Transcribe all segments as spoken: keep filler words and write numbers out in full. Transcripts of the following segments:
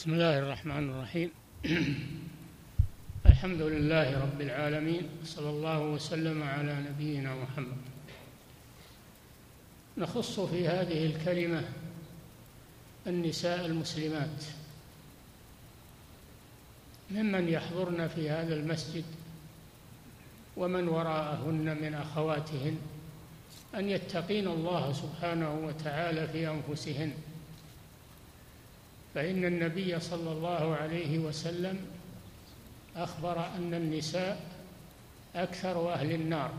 بسم الله الرحمن الرحيم. الحمد لله رب العالمين، صلى الله وسلم على نبينا محمد. نخص في هذه الكلمة النساء المسلمات ممن يحضرن في هذا المسجد ومن وراءهن من أخواتهن أن يتقين الله سبحانه وتعالى في أنفسهن، فإن النبي صلى الله عليه وسلم أخبر أن النساء أكثر أهل النار،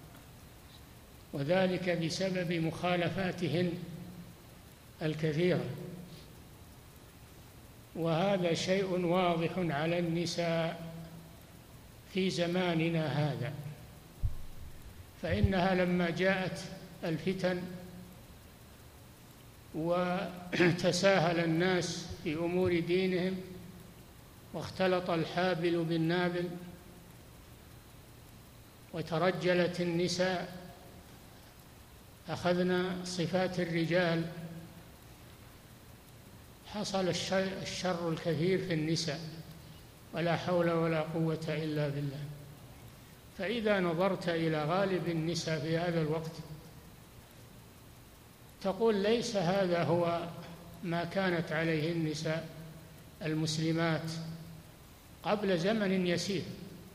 وذلك بسبب مخالفاتهن الكثيرة، وهذا شيء واضح على النساء في زماننا هذا، فإنها لما جاءت الفتن وتساهل الناس في أمور دينهم واختلط الحابل بالنابل وترجلت النساء، أخذنا صفات الرجال، حصل الشر الكثير في النساء، ولا حول ولا قوة إلا بالله. فإذا نظرت إلى غالب النساء في هذا الوقت تقول ليس هذا هو ما كانت عليه النساء المسلمات قبل زمن يسير.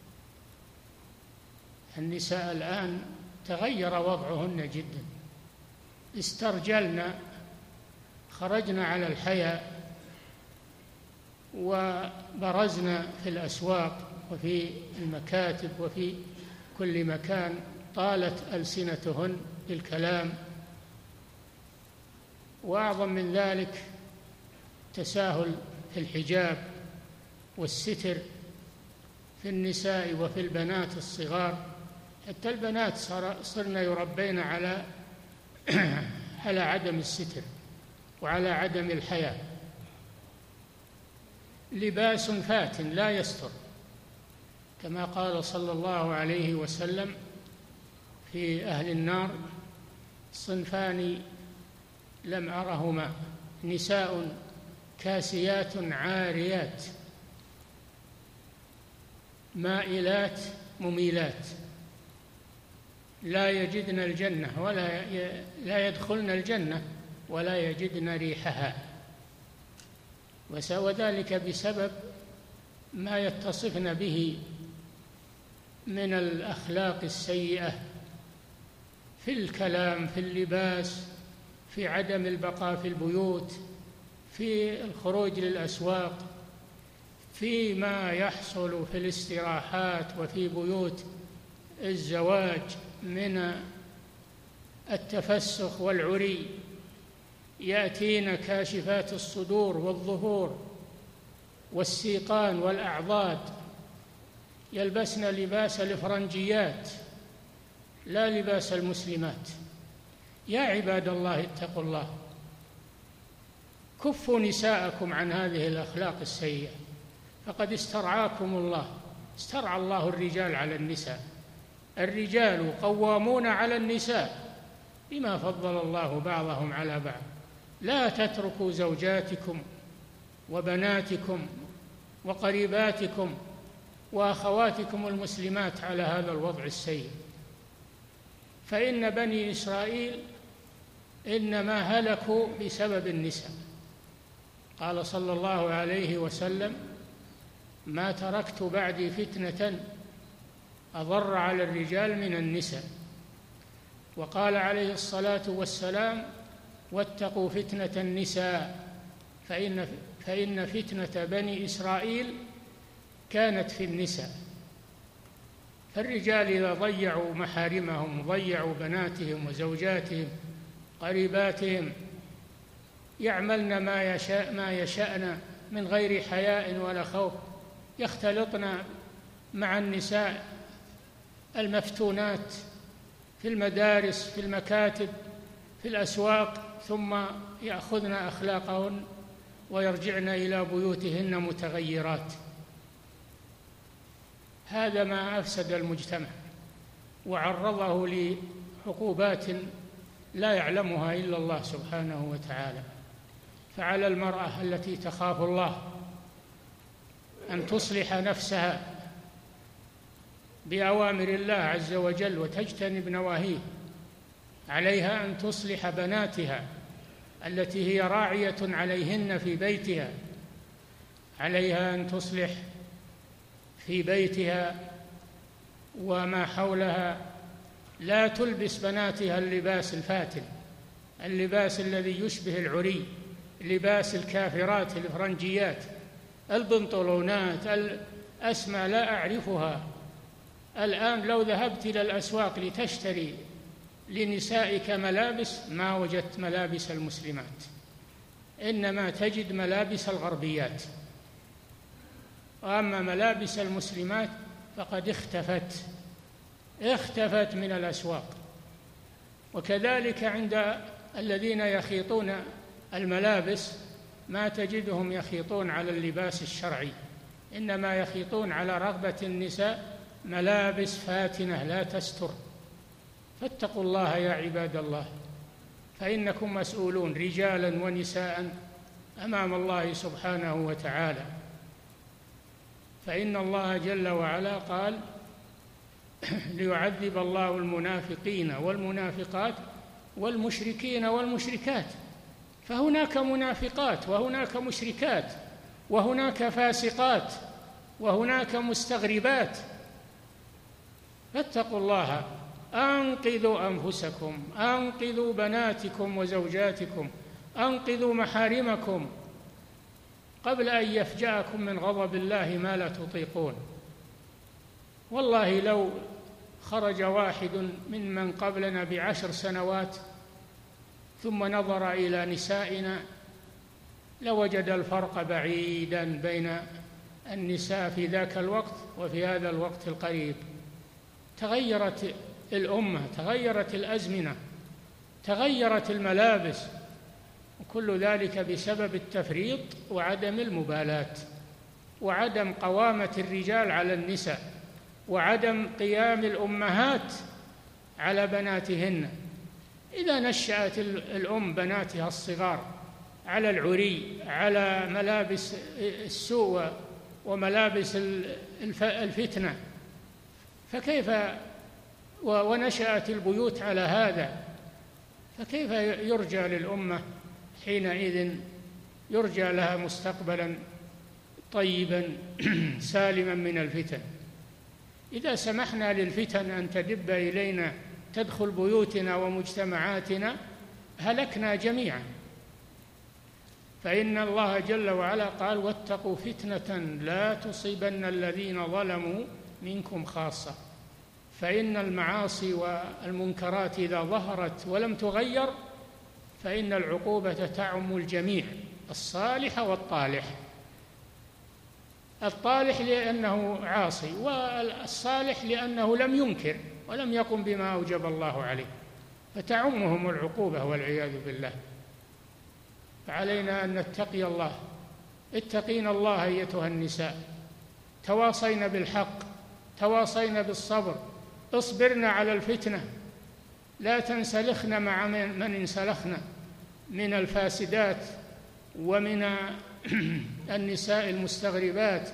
النساء الآن تغير وضعهن جدا، استرجلن، خرجن على الحياء وبرزن في الأسواق وفي المكاتب وفي كل مكان، طالت ألسنتهن بالكلام. وأعظم من ذلك تساهل في الحجاب والستر في النساء وفي البنات الصغار، حتى البنات صرن يربين على على عدم الستر وعلى عدم الحياء. لباس فات لا يستر، كما قال صلى الله عليه وسلم في أهل النار: صنفان لم أرهما، نساء كاسيات عاريات مائلات مميلات، لا يجدن الجنة ولا لا يدخلن الجنة ولا يجدن ريحها، وذلك بسبب ما يتصفن به من الأخلاق السيئة في الكلام، في اللباس، في عدم البقاء في البيوت، في الخروج للأسواق، فيما يحصل في الاستراحات وفي بيوت الزواج من التفسخ والعري. يأتين كاشفات الصدور والظهور والسيقان والأعضاد، يلبسن لباس الإفرنجيات لا لباس المسلمات. يا عباد الله اتقوا الله، كفوا نساءكم عن هذه الأخلاق السيئة، فقد استرعاكم الله، استرعى الله الرجال على النساء. الرجال قوامون على النساء بما فضل الله بعضهم على بعض. لا تتركوا زوجاتكم وبناتكم وقريباتكم وأخواتكم المسلمات على هذا الوضع السيء، فإن بني إسرائيل إنما هلكوا بسبب النساء. قال صلى الله عليه وسلم: ما تركت بعدي فتنة أضر على الرجال من النساء. وقال عليه الصلاة والسلام: واتقوا فتنة النساء فإن فإن فتنة بني إسرائيل كانت في النساء. فالرجال إذا ضيعوا محارمهم وضيعوا بناتهم وزوجاتهم قريباتهم، يعملن ما يشاء ما يشاءن من غير حياء ولا خوف، يختلطن مع النساء المفتونات في المدارس، في المكاتب، في الأسواق، ثم يأخذن أخلاقهن ويرجعن إلى بيوتهن متغيرات. هذا ما أفسد المجتمع وعرضه لعقوبات لا يعلمها إلا الله سبحانه وتعالى. فعلى المرأة التي تخاف الله أن تصلح نفسها بأوامر الله عز وجل وتجتنب نواهيه، عليها أن تصلح بناتها التي هي راعية عليهن في بيتها، عليها أن تصلح في بيتها وما حولها، لا تلبس بناتها اللباس الفاتن، اللباس الذي يشبه العري، لباس الكافرات الفرنجيات، البنطلونات الأسمى لا أعرفها. الآن لو ذهبت إلى الأسواق لتشتري لنسائك ملابس ما وجدت ملابس المسلمات، إنما تجد ملابس الغربيات، وأما ملابس المسلمات فقد اختفت اختفت من الأسواق. وكذلك عند الذين يخيطون الملابس ما تجدهم يخيطون على اللباس الشرعي، إنما يخيطون على رغبة النساء ملابس فاتنة لا تستر. فاتقوا الله يا عباد الله، فإنكم مسؤولون رجالا ونساء أمام الله سبحانه وتعالى. فإن الله جل وعلا قال ليعذب الله المنافقين والمنافقات والمشركين والمشركات، فهناك منافقات وهناك مشركات وهناك فاسقات وهناك مستغربات. فاتقوا الله، أنقذوا أنفسكم، أنقذوا بناتكم وزوجاتكم، أنقذوا محارمكم قبل أن يفجأكم من غضب الله ما لا تطيقون. والله لو خرج واحد ممن قبلنا بعشر سنوات ثم نظر إلى نسائنا لوجد الفرق بعيدا بين النساء في ذاك الوقت وفي هذا الوقت القريب. تغيرت الأمة، تغيرت الأزمنة، تغيرت الملابس، وكل ذلك بسبب التفريط وعدم المبالاة وعدم قوامة الرجال على النساء وعدم قيام الأمهات على بناتهن. إذا نشأت الأم بناتها الصغار على العري، على ملابس السوء وملابس الفتنة، فكيف ونشأت البيوت على هذا، فكيف يرجى للأمة حينئذ يرجى لها مستقبلا طيبا سالما من الفتن؟ إذا سمحنا للفتن أن تدب إلينا تدخل بيوتنا ومجتمعاتنا هلكنا جميعا. فإن الله جل وعلا قال واتقوا فتنة لا تصيبن الذين ظلموا منكم خاصة. فإن المعاصي والمنكرات إذا ظهرت ولم تغير فإن العقوبة تعم الجميع، الصالح والطالح، الطالح لأنه عاصي والصالح لأنه لم ينكر ولم يقم بما أوجب الله عليه، فتعمهم العقوبة والعياذ بالله. فعلينا أن نتقي الله. اتقين الله أيتها النساء، تواصينا بالحق، تواصينا بالصبر، اصبرنا على الفتنة، لا تنسلخن مع من انسلخنا من الفاسدات ومن النساء المستغربات،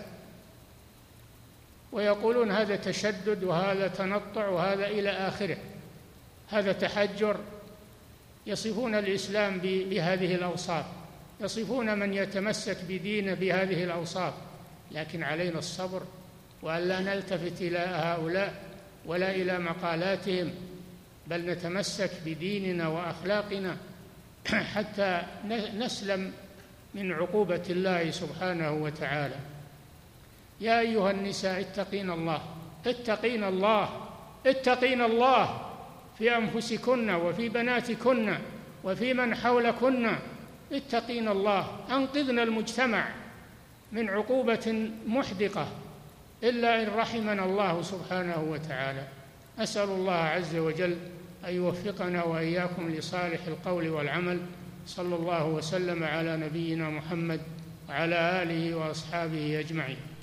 ويقولون هذا تشدد وهذا تنطع وهذا إلى آخره، هذا تحجر. يصفون الإسلام بهذه الأوصاف، يصفون من يتمسك بدين بهذه الأوصاف، لكن علينا الصبر وألا نلتفت إلى هؤلاء ولا إلى مقالاتهم، بل نتمسك بديننا وأخلاقنا حتى نسلم من عقوبة الله سبحانه وتعالى. يا أيها النساء اتقين الله، اتقين الله، اتقين الله في أنفسكن وفي بناتكن وفي من حولكن، اتقين الله، أنقذنا المجتمع من عقوبة محدقة إلا إن رحمنا الله سبحانه وتعالى. أسأل الله عز وجل أن يوفقنا وإياكم لصالح القول والعمل. صلى الله وسلم على نبينا محمد وعلى آله وأصحابه أجمعين.